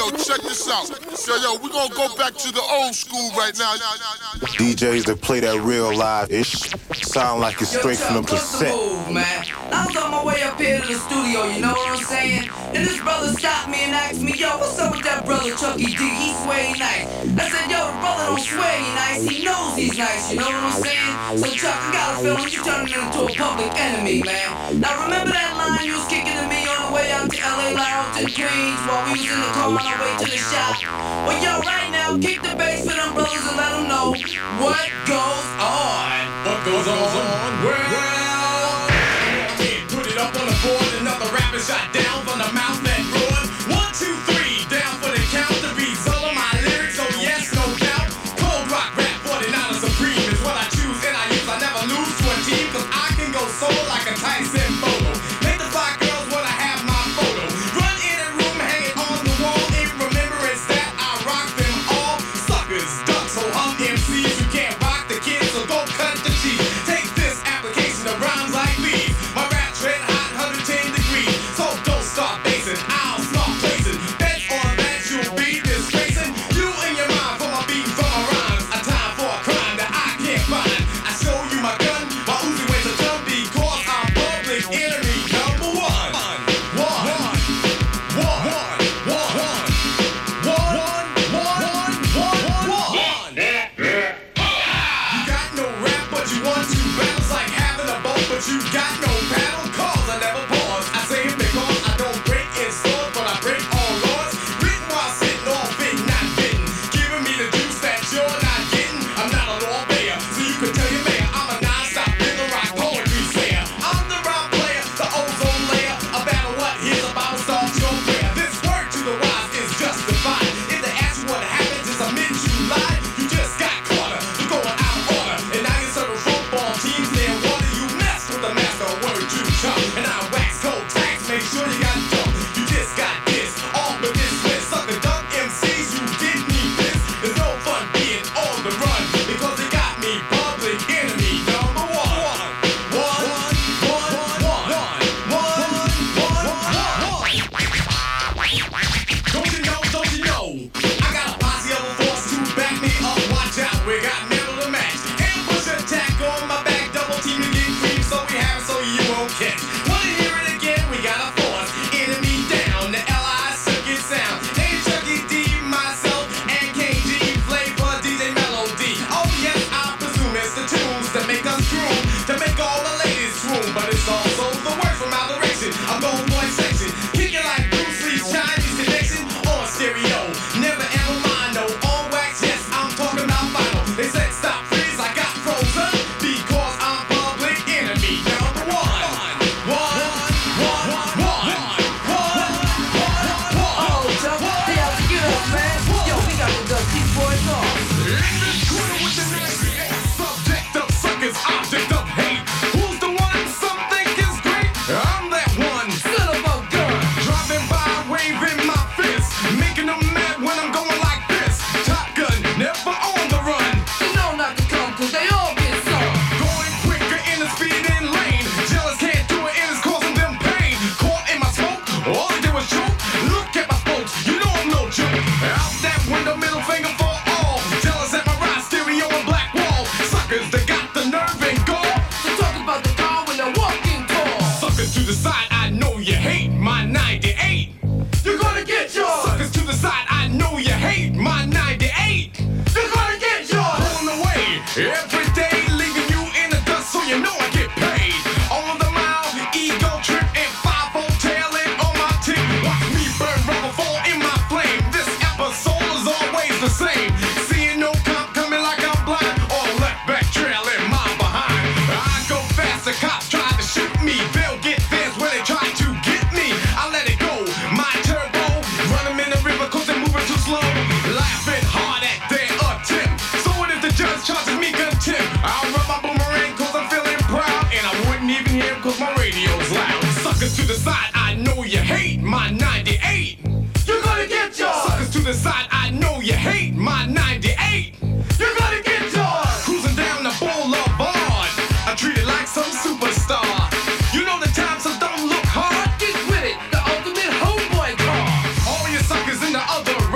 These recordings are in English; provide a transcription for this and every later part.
check this out. Yo, we're gonna go back to the old school right now. DJs that play that real live-ish sound like it's straight from the cassette. Man. I was on my way up here to the studio, you know what I'm saying? And this brother stopped me and asked me, yo, what's up with that brother Chucky D? He sway nice. I said, yo, the brother don't sway nice, he knows he's nice, you know what I'm saying? So Chuck, I got a feeling you turning into a public enemy, man. Now remember that line you was kicking to me on the way out to LA Lounge and Queens while we was in the car on our way to the shop? Well, yo, right now, kick the bass for them brothers and let them know what goes on. What goes on? Well, put it up on the board. Another rapper shot down from the mouth that roared. 1, 2, 3, down for the count. The beats all of my lyrics, oh yes, no doubt. Cold rock rap, 49er supreme is what I choose and I use. I never lose to a team, cause I can go solo like a Tyson photo. Make the fly girls wanna have my photo. Run in a room, hang it on the wall in remembrance that I rock them all. Suckers, ducks, so MCs who can't rock the kids, so go cut the cheese. Take this application of rhymes like these. My rap red hot, 110 degrees. So don't start basing, I'll start placing. Bet on that you'll be disgracing. You and your mind for my beat, for my rhymes. A time for a crime that I can't find. I show you my gun, my Uzi weighs a ton because I'm public enemy number one. You got no rap, but you want to. Battles like having a boat, but you got no paddle. Cause I never pause. I say it because I don't break in stores, but I break all laws. Written while sitting, all fitting, not fitting. Giving me the juice that you're not getting. I'm not a lawyer, so you can tell your mayor I'm a non-stop rhythm rock poetry sayer. I'm the rhyme player, the ozone layer. A battle what? Here's a Bible start your prayer. This word to the wise is justified. If they ask you what happens, it's admit you lied. You just got caught. You're going out of order. And now you're serving football teams near water. You mess with the master word you chump. And I wax cold tax, make sure you got dump. You just got this, all but this list. Sucker duck MCs, you didn't need this. There's no fun being on the run because they got me public enemy number one. Don't you know? I got a posse of a force to back me up. Watch out, we got middle to match. Ambush attack on my back, double team to get cream, so we have it so you won't catch. Wanna hear it again? We got a force, enemy down, the LI circuit sound. Hey, Chucky D, myself, and KG, Flavor, DJ Melody. Oh yes, I presume it's the tunes that make us groove, to make all the ladies swoon. But it's also the word from moderation. I'm going voice section, kicking like Bruce Lee's Chinese connection on stereo. Never ever mind, no on wax. Yes, I'm talking about vinyl. They said stop, freeze, I got frozen because I'm public enemy number one. Oh, Chuck, hey, how's it get up, man? Yo, we got to dust these boys off. Subject of suckers, object of hate. Who's the one some think is great? I'm that one. Son of a gun. Driving by, waving my fist, making them mad when I'm going like this. Top gun, never on the run. They know not to come, cause they all get some. Going quicker in the speeding lane. Jealous can't do it and it's causing them pain. Caught in my smoke, all they do is choke. Look at my spokes, you know I'm no joke. Out that window, middle finger for all. Jealous at my ride, stereo and black wall. Suckers, they got the nerve and gall. So talk about the car when they're walking tall. Suckers to the side, I know you hate my 98. You're gonna get yours. Suckers to the side, I know you hate my 98. You're gonna get yours. Pulling away every day, leaving you in the dust, so you know I get paid. On the mile, ego trip and 5-0 tailing on my tip. Watch me burn rubber, fall in my flame. This episode is always the same. Seeing no cop coming like I'm blind, or left back trailing my behind. I go fast, the cops try to shoot me. They'll get theirs when they try to get me. I let it go, my turbo. Run them in the river cause they're moving too slow. Laughing hard at their attempt. So what if the judge charges me contempt? I'll run my boomerang cause I'm feeling proud. And I wouldn't even hear him cause my radio's loud. Suckers to the side, I know you hate my 98. You're gonna get yours. Suckers to the side, I know you hate my 98. You're gonna get yours. Cruising down the boulevard, I treat it like some superstar. You know the time, so don't look hard. Get with it, the ultimate homeboy car. All you suckers in the other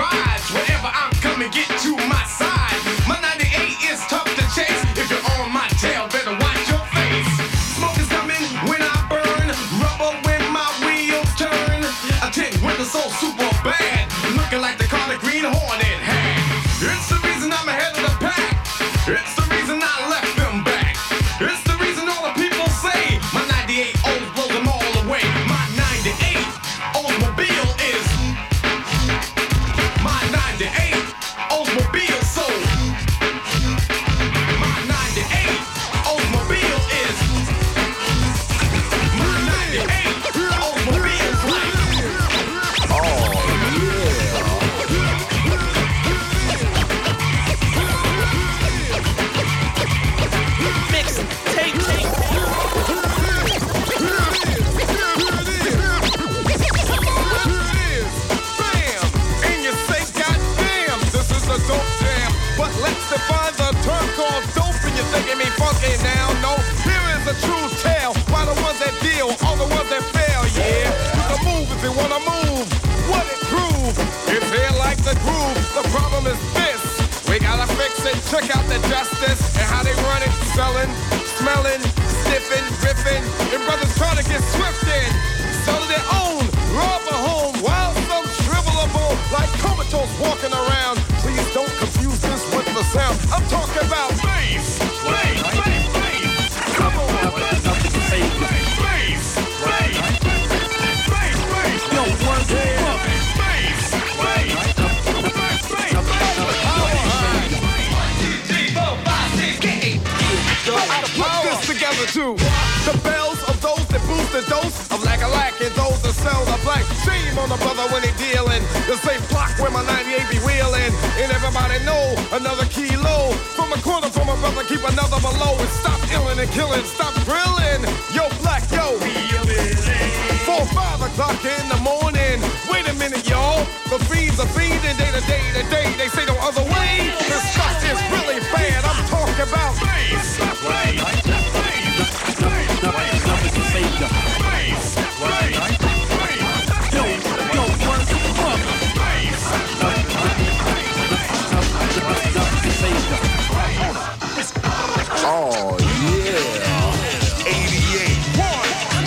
defines a term called dope, and you're thinking me funky now. No, here is a true tale. Why the ones that deal, all the ones that fail, yeah. You can move if you wanna move. What it groove? It's here like the groove. The problem is this. We gotta fix it. Check out the justice and how they run it. Selling, smelling, sniffing, riffing. And brothers trying to get swift in. Selling their own, rob a home. While some shrivelable like comatose walking around. Please don't confuse this with the sound. I'm talking about bass. Bass, bass, bass. Come on. Bass, bass, bass. Bass, bass. Yo, one day. Bass, bass. Put this together too. The bells of those that boost the dose of lack and those that sell the black. Shame on the brother when they dealing. The same block where my 98 be wheeling. And everybody know another kilo. From a corner from a brother, keep another below. And stop illing and killing, stop grilling. Yo, black, yo. 4, 5 o'clock in the morning. Wait a minute, y'all. The fiends are feeding day to day to day. They say no other way. This stuff is really bad. I'm talking about bass. Oh yeah, 88. One.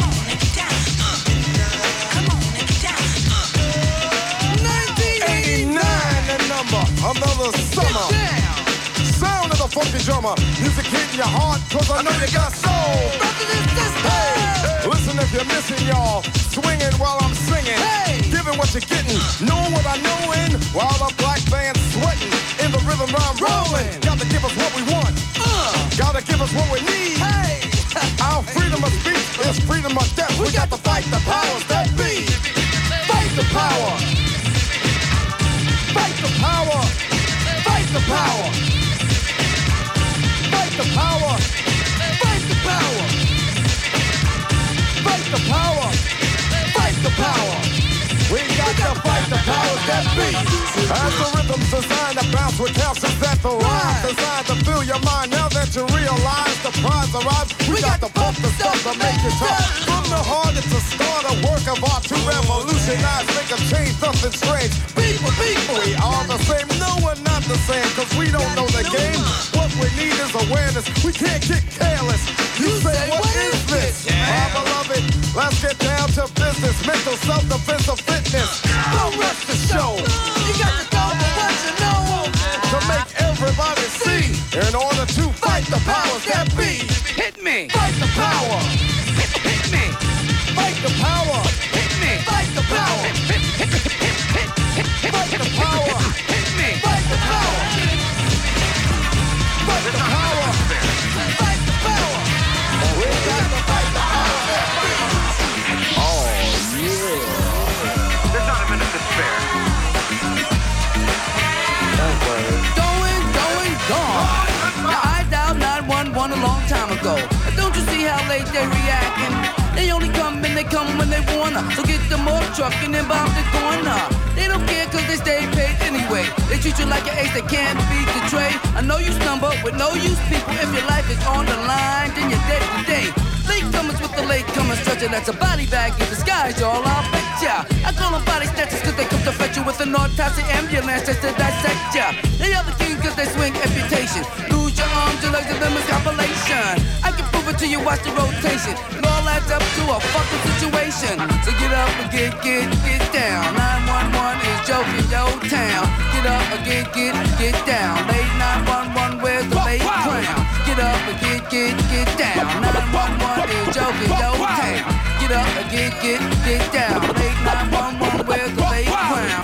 1989, the number. Another summer. Sound of the funky drummer. Music hitting your heart, cause I know you got soul. Hey, listen if you're missing, y'all. Swinging while I'm singing. Hey, giving what you're getting. Knowing what I know in. While the black band's sweating. In the rhythm I'm rolling. Gotta give us what we want. Gotta give us what we need. Hey, our freedom of speech is freedom of death. We got to fight the powers that be. Fight the power. Fight the power. Fight the power. Fight the power. Fight the power. Fight the power. Fight the power. We got to fight the powers that be. As the rhythm's designed to bounce with calcium that the rhyme designed to fill your mind. Now that you realize the prize arrives, we got to pump the stuff to make it tough. From the heart, it's a start, a work of art to revolutionize, make a change, nothing strange. People, we are the same. No, we're not the same, cause we don't know the game. What we need is awareness. We can't get careless. You say, what is this? My beloved, let's get down to business. Mental self-defense of fitness. Don't rush the show. You got to go for what you know. To make everybody see. In order to fight the powers that be. Hit me. Fight the power. Hit me. Fight the power. Hit me. Fight the power. Fight the power. Hit me. Fight the power. Fight the power. Fight the power. We got to fight the power that be. Oh, yeah. There's not a minute to spare. Gone. Now I dialed 911 a long time ago. Don't you see how late they reacting? They only come and they come when they wanna. So get them off truck and then bomb the corner. They don't care cause they stay paid anyway. They treat you like an ace that can't beat the trade. I know you stumble with no use people. If your life is on the line, then you're dead today. Latecomers with the latecomers stretcher, that's a body bag in disguise, y'all, I'll bet ya. I call them body snatchers cause they come to fetch you with an autopsy ambulance just to dissect ya. They are the kings cause they swing amputation. Lose your arms, your legs, and them is compilation. I can prove it to you, watch the rotation. It all adds up to a fucking situation. So get up and get down. 911 is joking, yo town. Get up and get down. Late 911, where's the late crown? Get up and get down. 911 is joking, yo town. Get up and get down. Late 911, where's the late crown?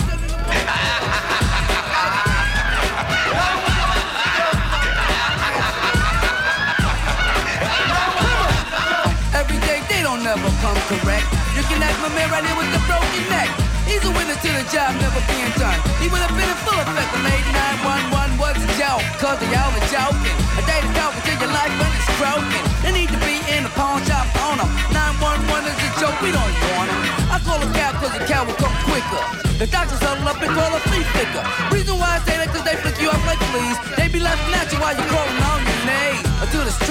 Every day they don't never come correct. You can ask my man right here with the broken neck. He's a winner to the job never being done. He would have been in full effect. The late 911 was a joke, cause they all are joking. A day to talk until your life when it's broken. They need to be in the pawn shop on them. 911 is a joke, we don't want them. I call a cow cause the cow will come quicker. The doctors huddle up and call a flea flicker. Reason why I say that cause they flick you off like fleas. They be left now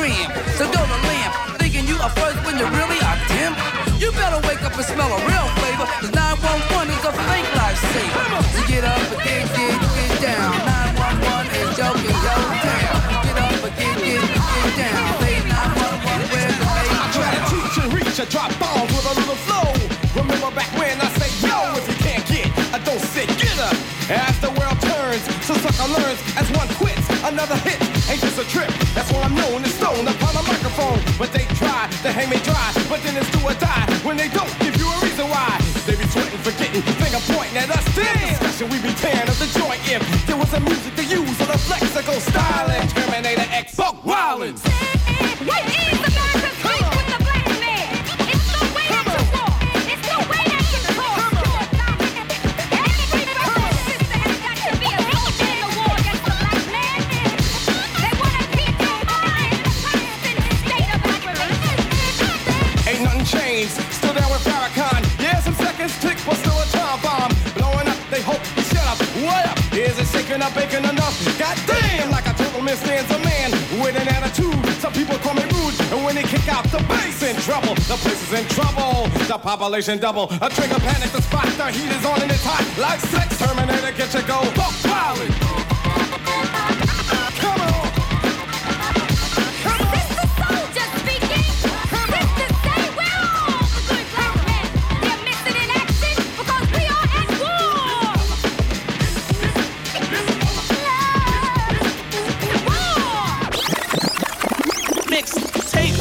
trim. So go to lamp, thinking you are first when you really are dim. You better wake up and smell a real flavor, cause 911 is a fake lifesaver. So get up and get down. 911 is joking your town. Get up and get down. Fake 911, where's the fake I try to teach and reach a drop bombs with a little flow. Remember back when I say yo, if you can't get, I don't sit, get up. As the world turns, so sucker learns. As one quits, another hit. Ain't just a trip, that's why I'm known and stoned upon a microphone. But they try to hang me dry, but then it's do or die when they don't give you a reason why. They be sweating, forgetting, finger pointing at us. Damn, discussion we be tearing up the joint if there was a music to use or the flexible styling. Terminator X, buck wildin'. What is the man to speak with the black man? It's the way that you walk. It's the way that you talk. Every brother and sister has got to be a soldier in the war against the black man. They want to keep your mind in a constant state of aggravation. Ain't nothing changed, still down with Farrakhan. Yeah, some seconds tick, but still a time bomb. Blowing up, they hope you shut up. What up? Is it shaking up, baking enough? Goddamn, like a total stands a man with an attitude. Some people call me rude, and when they kick out the bass in trouble, the place is in trouble. The population double, a trigger panic, the spot, the heat is on and it's hot. Like sex, Terminator, get you go, buck wildin'. Come on. This the soldier speaking. This to say we're all the good black men. They're missing in action because we are at war. War. mix tape.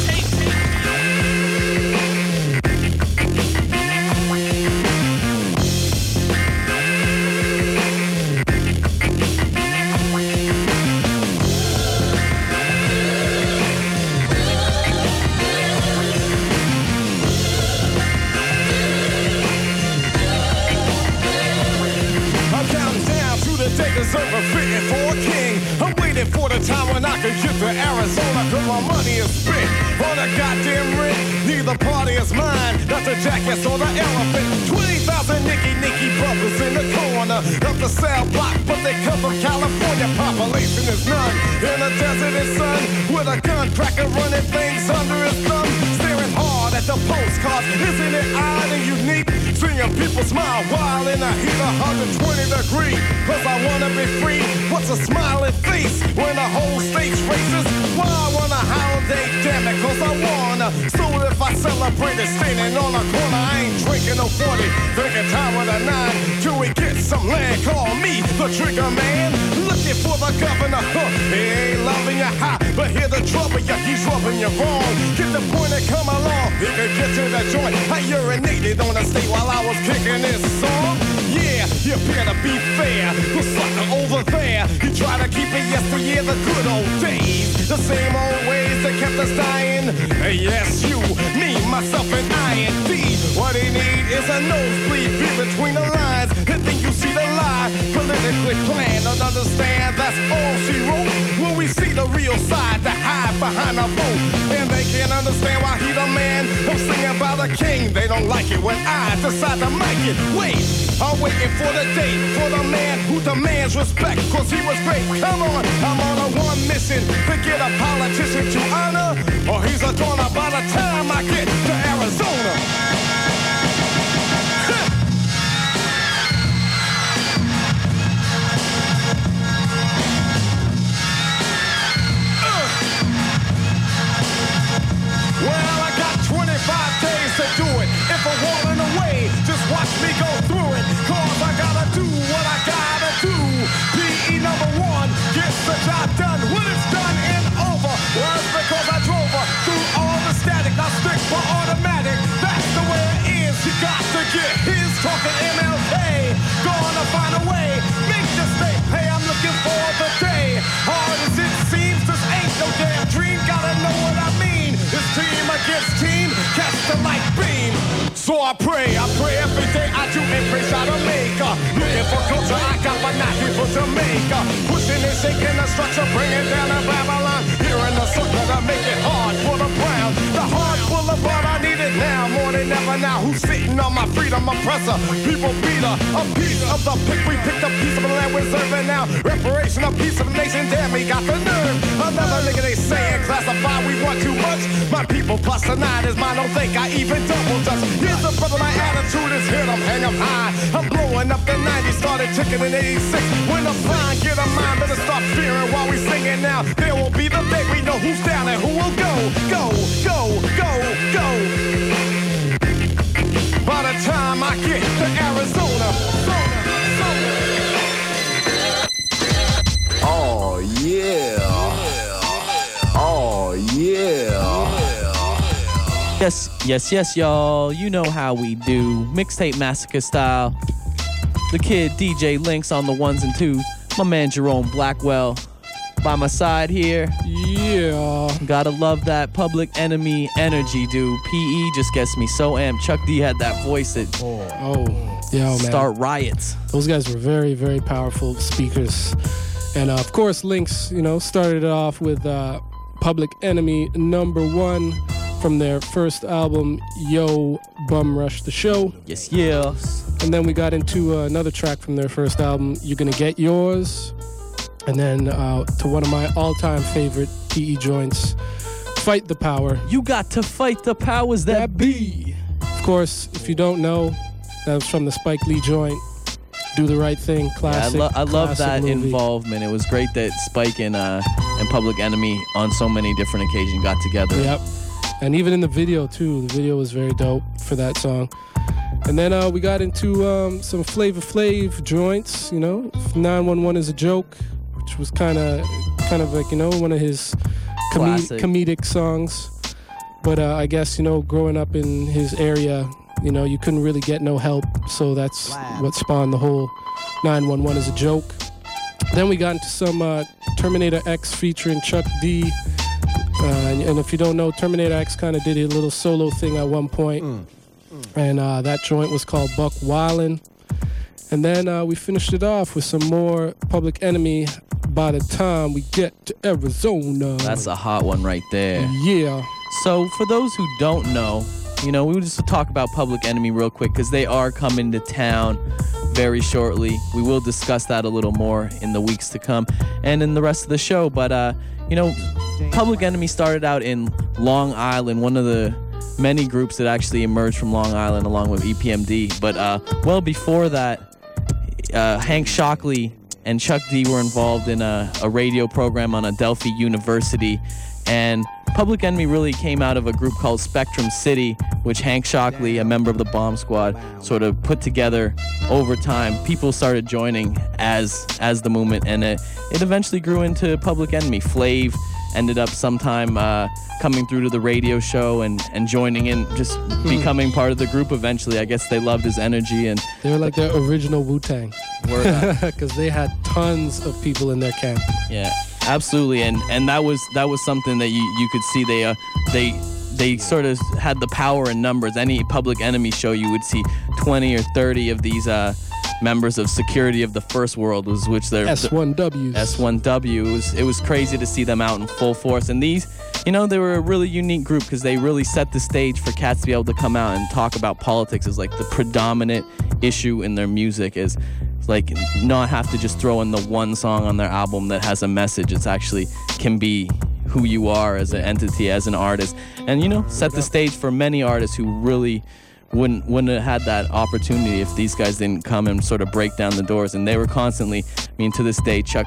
Deserve a fitting for a king. I'm waiting for the time when I can get to Arizona, cause my money is spent on a goddamn rent. Neither party is mine, not the jackass or the elephant. 20,000 Nicky brothers in the corner of the cell block, but they come from California. Population is none in the desert and sun, with a gun cracker running things under his thumb, staring hard at the postcards. Isn't it odd and unique? Seeing people smile while in the heat of 120 degrees. Cause I wanna be free. What's a smiling face when the whole state's racist? Why I want a holiday, damn it, cause I wanna. So if I celebrate it standing on a corner, I ain't drinking no 40, drinking time with a 9 till we get some land. Call me the trigger man, looking for the governor. He ain't loving you high, but hear the trouble, yeah, he's rubbing you wrong. Get the point and come along, he can get to the joint. I urinated on the state while I was kicking this song. Yeah, you better be fair. The sucker over there, he tried to keep it yesteryear, the good old days. The same old ways that kept us dying. Yes, you, me, myself, and I&D. What he need is a nosebleed, be between the lines. And then you see the lie, politically planned. Don't understand, that's all she wrote. When we see the real side, the hide behind a vote. And they can't understand why he the man. I'm singing about the king, they don't like it when I decide to mic it. Wait, I'm waiting for the day, for the man who demands respect, cause he was great. Come on, I'm on a one mission to get a politician to honor, or he's a goner by the time I get to Arizona. Well, I got 25 days to do it. If I'm walling away, just watch me go through it. Cause I gotta do what I gotta do. PE number 1 gets the job done when it's done and over. Well, it's because I drove her through all the static. I stick for automatic. That's the way it is. You got to get his talking MLK. Gonna find a way. Make the state pay. I'm looking for the day. Hard as it seems, this ain't no damn dream. Gotta know what I mean. It's team against team. Catch the light beam. So I pray every day. I do and pray shot a maker. Looking for culture, I got but not here for Jamaica. Pushing and shaking the structure, bringing down the Babylon. Hearing the sucker to make it hard for the brown. The hard boulevard, I need it now, more than ever now. Who's sitting on my freedom oppressor? People beater, a piece of the pick. We picked a piece of the land we preserving now. Reparation of peace of the nation, damn, we got the nerve. Another nigga they saying, classify, we want too much. My people plus the 9 is mine, don't think I even double dutch. Here's the brother, my attitude is hit, I'm hang 'em high. I'm blowing up the 90s, started ticking in 86. When I'm blind, get a mind, better start fearing while we singing now. There will be the day we know who's down and who will go, go, go, go, go. By the time I get to Arizona. Oh yeah. Oh yeah. Yes, y'all. You know how we do. Mixtape Massacre style. The kid DJ Links on the ones and twos. My man Jerome Blackwell by my side here. Yeah. Gotta love that Public Enemy energy, dude. PE just gets me so amped. Chuck D had that voice that man. Start riots. Those guys were very, very powerful speakers. And of course, Links, started it off with Public Enemy #1 from their first album, Yo Bum Rush the Show. Yes. And then we got into another track from their first album, You're Gonna Get Yours. And then to one of my all-time favorite PE joints, Fight the Power. You got to fight the powers that be. Of course, if you don't know, that was from the Spike Lee joint, Do the Right Thing, classic. Yeah, I love classic that movie. involvement. It was great that Spike and Public Enemy on so many different occasions got together. Yep. And even in the video, too. The video was very dope for that song. And then we got into some Flavor Flav joints, 911 is a Joke, which was kind of like, one of his comedic songs. But I guess, growing up in his area, you couldn't really get no help. So that's what spawned the whole 911 is a Joke. Then we got into some Terminator X featuring Chuck D. And if you don't know, Terminator X kind of did a little solo thing at one point. And that joint was called Buck Wildin'. And then we finished it off with some more Public Enemy, By the Time We Get to Arizona. That's a hot one right there. Yeah. So for those who don't know, we will just talk about Public Enemy real quick because they are coming to town very shortly. We will discuss that a little more in the weeks to come and in the rest of the show. But, Public Enemy started out in Long Island, one of the many groups that actually emerged from Long Island along with EPMD. But well before that, Hank Shockley and Chuck D were involved in a radio program on Adelphi University. And Public Enemy really came out of a group called Spectrum City, which Hank Shockley, a member of the Bomb Squad, sort of put together over time. People started joining as the movement, and it eventually grew into Public Enemy. Flav ended up sometime coming through to the radio show and joining in, just becoming part of the group eventually. I guess they loved his energy. And they were like their original Wu-Tang. Because they had tons of people in their camp. Yeah, absolutely. And that was something that you could see. They sort of had the power in numbers. Any Public Enemy show, you would see 20 or 30 of these members of Security of the First World, which they're S1Ws. S1W. It was crazy to see them out in full force. And these, they were a really unique group because they really set the stage for cats to be able to come out and talk about politics as like the predominant issue in their music, is like not have to just throw in the one song on their album that has a message. It's actually can be who you are as an entity, as an artist, and set the stage for many artists who really wouldn't have had that opportunity if these guys didn't come and sort of break down the doors. And they were constantly, to this day, Chuck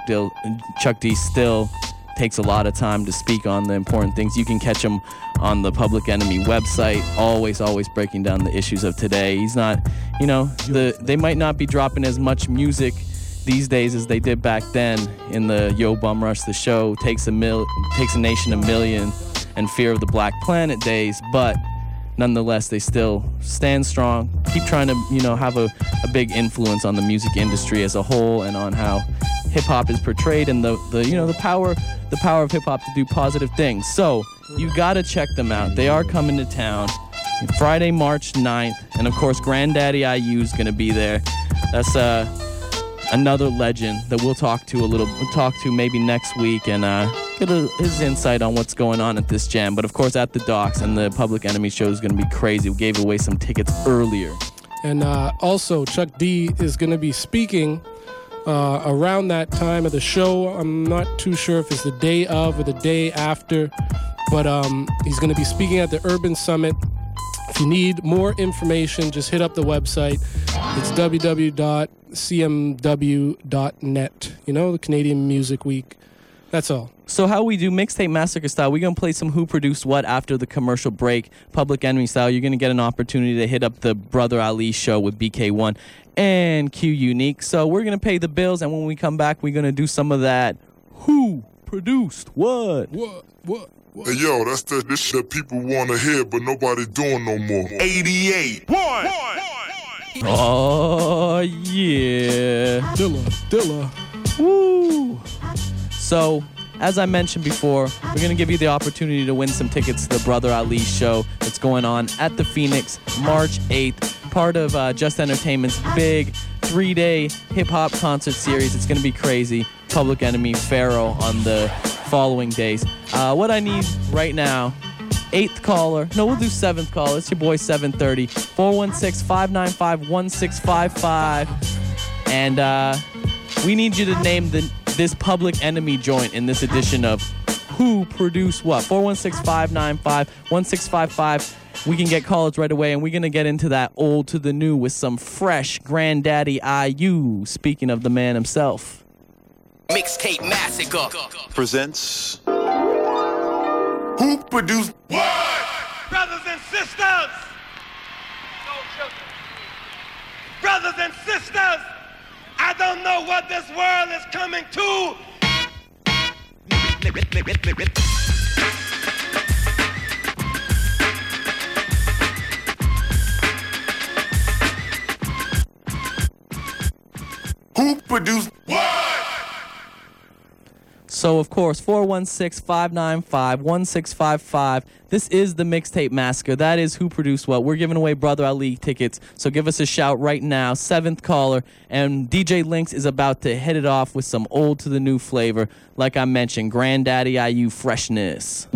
D still takes a lot of time to speak on the important things. You can catch him on the Public Enemy website, always breaking down the issues of today. He's not, they might not be dropping as much music these days as they did back then in the Yo Bum Rush the Show, Takes a Nation a Million, and Fear of the Black Planet days, but nonetheless, they still stand strong, keep trying to, have a big influence on the music industry as a whole and on how hip-hop is portrayed and the power of hip-hop to do positive things. So you gotta check them out. They are coming to town Friday, March 9th, and of course Granddaddy IU is gonna be there. That's another legend that we'll talk to maybe next week and get his insight on what's going on at this jam. But of course at the Docks, and the Public Enemy show is going to be crazy. We gave away some tickets earlier. And also Chuck D is going to be speaking around that time of the show. I'm not too sure if it's the day of or the day after, but he's going to be speaking at the Urban Summit. If you need more information, just hit up the website. It's www.cmw.net. You know, the Canadian Music Week. That's all. So how we do Mixtape Massacre style, we're going to play some Who Produced What after the commercial break. Public Enemy style, you're going to get an opportunity to hit up the Brother Ali show with BK1 and Q Unique. So we're going to pay the bills, and when we come back, we're going to do some of that Who Produced What? What? Hey, yo, that's this shit that people want to hear, but nobody doing no more. 88. Oh, yeah. Dilla. Woo. So, as I mentioned before, we're going to give you the opportunity to win some tickets to the Brother Ali show that's going on at the Phoenix March 8th, part of Just Entertainment's big 3-day hip-hop concert series. It's going to be crazy. Public Enemy, Pharaoh on the following days. What I need right now, 8th caller. No, we'll do 7th caller. It's your boy 730. 416-595-1655. And we need you to name this Public Enemy joint in this edition of Who Produced What? 416-595-1655. We can get callers right away, and we're going to get into that old to the new with some fresh Granddaddy IU. Speaking of the man himself. Mixtape Massacre Presents Who produced what? Brothers and sisters! Brothers and sisters! I don't know what this world is coming to. Who produced what? So, of course, 416-595-1655. This is the Mixtape Massacre. That is Who Produced What. We're giving away Brother Ali tickets, so give us a shout right now. 7th caller, and DJ Lynx is about to hit it off with some old to the new flavor. Like I mentioned, Granddaddy IU freshness.